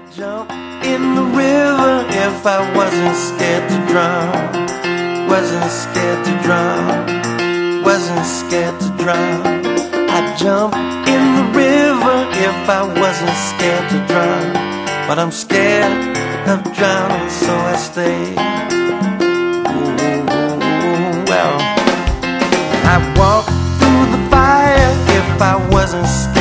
Jump in the river if I wasn't scared to drown. Wasn't scared to drown. Wasn't scared to drown. I'd jump in the river if I wasn't scared to drown. But I'm scared of drowning, so I stay. Well, I'd walk through the fire if I wasn't scared